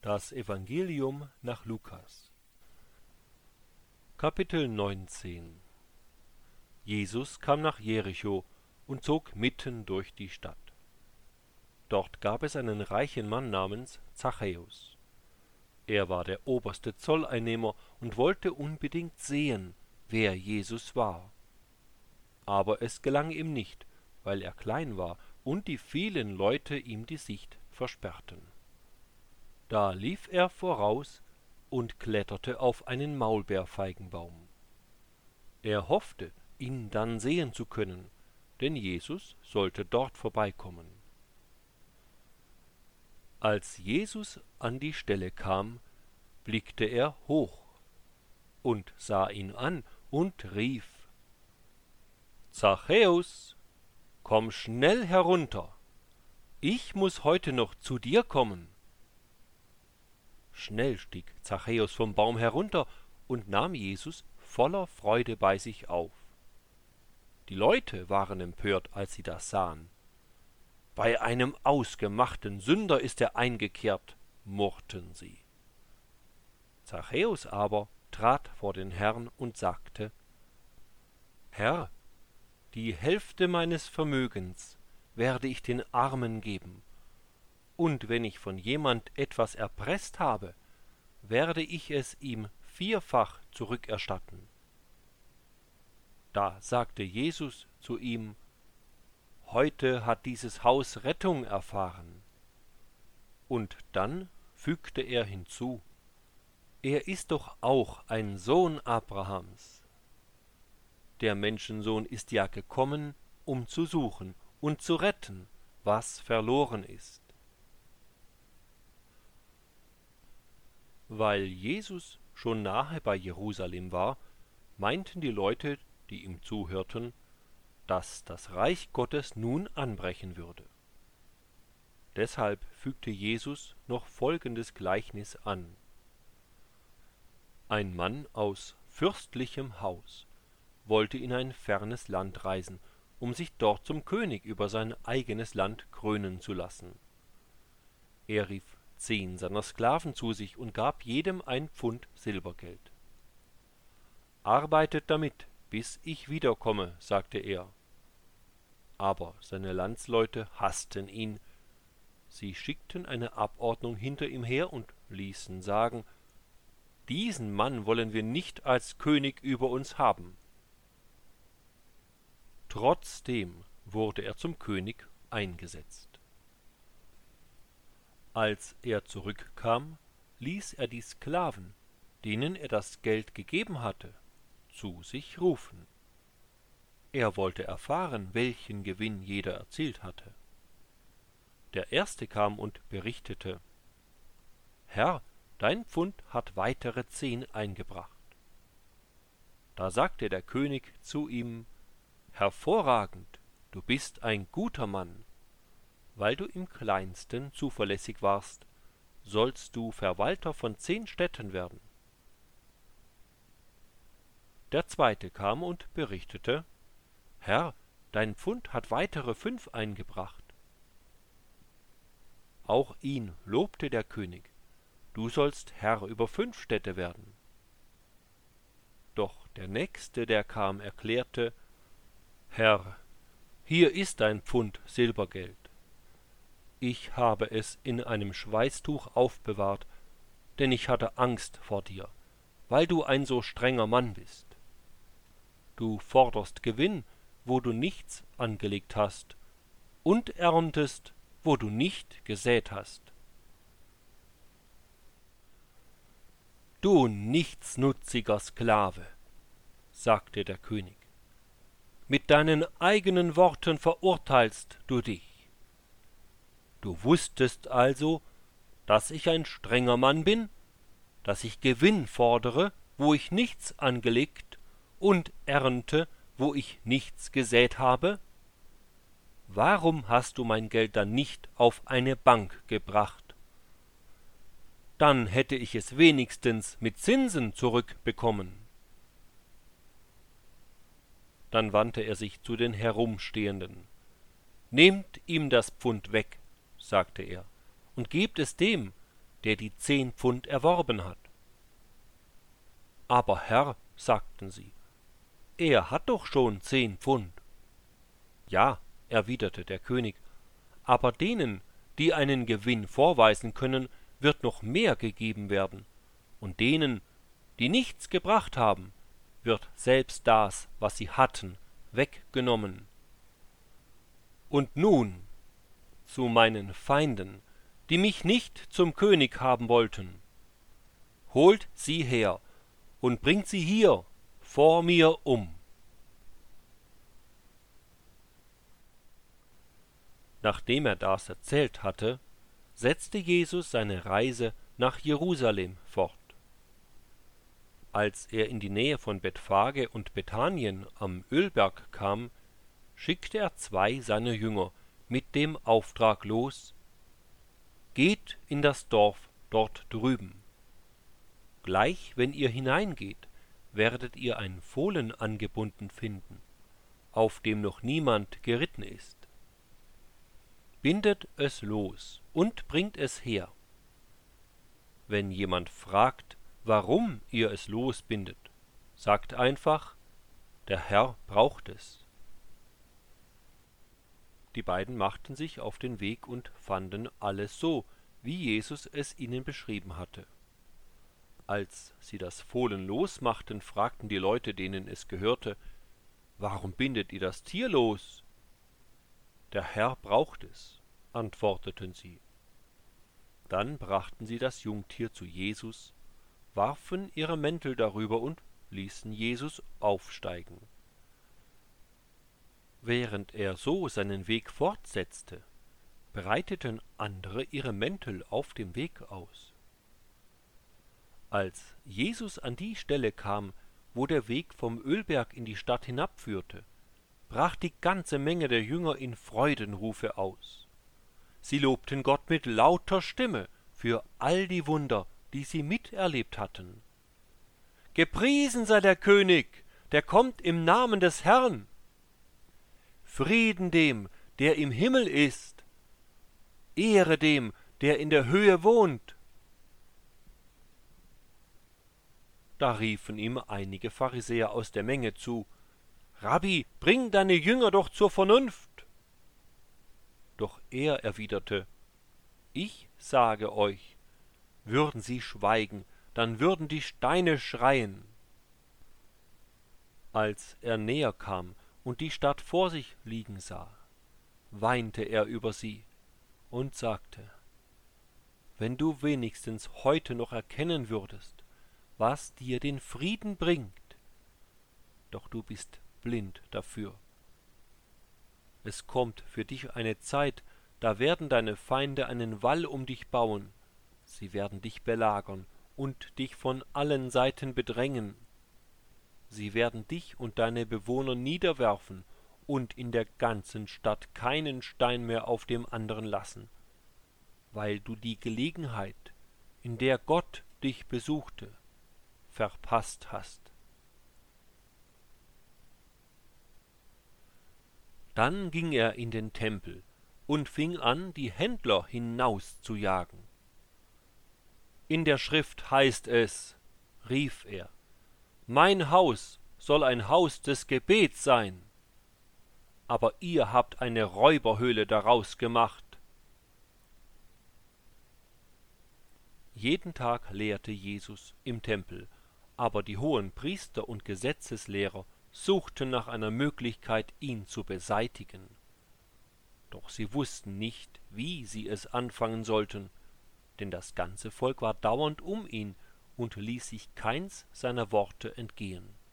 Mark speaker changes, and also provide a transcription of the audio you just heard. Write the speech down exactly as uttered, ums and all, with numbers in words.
Speaker 1: Das Evangelium nach Lukas. Kapitel neunzehn. Jesus kam nach Jericho und zog mitten durch die Stadt. Dort gab es einen reichen Mann namens Zachäus. Er war der oberste Zolleinnehmer und wollte unbedingt sehen, wer Jesus war. Aber es gelang ihm nicht, weil er klein war und die vielen Leute ihm die Sicht versperrten. Da lief er voraus und kletterte auf einen Maulbeerfeigenbaum. Er hoffte, ihn dann sehen zu können, denn Jesus sollte dort vorbeikommen. Als Jesus an die Stelle kam, blickte er hoch und sah ihn an und rief: »Zachäus, komm schnell herunter, ich muß heute noch zu dir kommen.« Schnell stieg Zachäus vom Baum herunter und nahm Jesus voller Freude bei sich auf. Die Leute waren empört, als sie das sahen. »Bei einem ausgemachten Sünder ist er eingekehrt«, murrten sie. Zachäus aber trat vor den Herrn und sagte: »Herr, die Hälfte meines Vermögens werde ich den Armen geben, und wenn ich von jemand etwas erpresst habe, werde ich es ihm vierfach zurückerstatten.« Da sagte Jesus zu ihm: »Heute hat dieses Haus Rettung erfahren.« Und dann fügte er hinzu: »Er ist doch auch ein Sohn Abrahams. Der Menschensohn ist ja gekommen, um zu suchen und zu retten, was verloren ist.« Weil Jesus schon nahe bei Jerusalem war, meinten die Leute, die ihm zuhörten, dass das Reich Gottes nun anbrechen würde. Deshalb fügte Jesus noch folgendes Gleichnis an. Ein Mann aus fürstlichem Haus wollte in ein fernes Land reisen, um sich dort zum König über sein eigenes Land krönen zu lassen. Er rief zehn seiner Sklaven zu sich und gab jedem ein Pfund Silbergeld. »Arbeitet damit, bis ich wiederkomme«, sagte er. Aber seine Landsleute hassten ihn. Sie schickten eine Abordnung hinter ihm her und ließen sagen: »Diesen Mann wollen wir nicht als König über uns haben.« Trotzdem wurde er zum König eingesetzt. Als er zurückkam, ließ er die Sklaven, denen er das Geld gegeben hatte, zu sich rufen. Er wollte erfahren, welchen Gewinn jeder erzielt hatte. Der erste kam und berichtete: »Herr, dein Pfund hat weitere zehn eingebracht.« Da sagte der König zu ihm: »Hervorragend, du bist ein guter Mann. Weil du im Kleinsten zuverlässig warst, sollst du Verwalter von zehn Städten werden.« Der zweite kam und berichtete: »Herr, dein Pfund hat weitere fünf eingebracht.« Auch ihn lobte der König: »Du sollst Herr über fünf Städte werden.« Doch der nächste, der kam, erklärte: »Herr, hier ist ein Pfund Silbergeld. Ich habe es in einem Schweißtuch aufbewahrt, denn ich hatte Angst vor dir, weil du ein so strenger Mann bist. Du forderst Gewinn, wo du nichts angelegt hast, und erntest, wo du nicht gesät hast. Du nichtsnutziger Sklave«, sagte der König, »mit deinen eigenen Worten verurteilst du dich. Du wusstest also, dass ich ein strenger Mann bin, dass ich Gewinn fordere, wo ich nichts angelegt, und ernte, wo ich nichts gesät habe? Warum hast du mein Geld dann nicht auf eine Bank gebracht? Dann hätte ich es wenigstens mit Zinsen zurückbekommen.« Dann wandte er sich zu den Herumstehenden. »Nehmt ihm das Pfund weg«, sagte er, »und gebt es dem, der die zehn Pfund erworben hat. Aber Herr, sagten sie, er hat doch schon zehn Pfund. Ja, erwiderte der König, aber denen, die einen Gewinn vorweisen können, wird noch mehr gegeben werden, und denen, die nichts gebracht haben, wird selbst das, was sie hatten, weggenommen. Und nun zu meinen Feinden, die mich nicht zum König haben wollten. Holt sie her und bringt sie hier vor mir um. Nachdem er das erzählt hatte, setzte Jesus seine Reise nach Jerusalem fort. Als er in die Nähe von Bethphage und Bethanien am Ölberg kam, schickte er zwei seiner Jünger mit dem Auftrag los: Geht in das Dorf dort drüben. Gleich wenn ihr hineingeht, werdet ihr ein Fohlen angebunden finden, auf dem noch niemand geritten ist. Bindet es los und bringt es her. Wenn jemand fragt, warum ihr es losbindet, sagt einfach, der Herr braucht es. Die beiden machten sich auf den Weg und fanden alles so, wie Jesus es ihnen beschrieben hatte. Als sie das Fohlen losmachten, fragten die Leute, denen es gehörte, »Warum bindet ihr das Tier los?« »Der Herr braucht es«, antworteten sie. Dann brachten sie das Jungtier zu Jesus, warfen ihre Mäntel darüber und ließen Jesus aufsteigen. Während er so seinen Weg fortsetzte, breiteten andere ihre Mäntel auf dem Weg aus. Als Jesus an die Stelle kam, wo der Weg vom Ölberg in die Stadt hinabführte, brach die ganze Menge der Jünger in Freudenrufe aus. Sie lobten Gott mit lauter Stimme für all die Wunder, die sie miterlebt hatten. »Gepriesen sei der König, der kommt im Namen des Herrn! Frieden dem, der im Himmel ist! Ehre dem, der in der Höhe wohnt!« Da riefen ihm einige Pharisäer aus der Menge zu: »Rabbi, bring deine Jünger doch zur Vernunft!« Doch er erwiderte: »Ich sage euch, würden sie schweigen, dann würden die Steine schreien.« Als er näher kam und die Stadt vor sich liegen sah, weinte er über sie und sagte: »Wenn du wenigstens heute noch erkennen würdest, was dir den Frieden bringt, doch du bist blind dafür. Es kommt für dich eine Zeit, da werden deine Feinde einen Wall um dich bauen, sie werden dich belagern und dich von allen Seiten bedrängen. Sie werden dich und deine Bewohner niederwerfen und in der ganzen Stadt keinen Stein mehr auf dem anderen lassen, weil du die Gelegenheit, in der Gott dich besuchte, verpasst hast.« Dann ging er in den Tempel und fing an, die Händler hinauszujagen. »In der Schrift heißt es«, rief er, »mein Haus soll ein Haus des Gebets sein, aber ihr habt eine Räuberhöhle daraus gemacht.« Jeden Tag lehrte Jesus im Tempel, aber die Hohenpriester und Gesetzeslehrer suchten nach einer Möglichkeit, ihn zu beseitigen. Doch sie wussten nicht, wie sie es anfangen sollten, denn das ganze Volk war dauernd um ihn und ließ sich keins seiner Worte entgehen.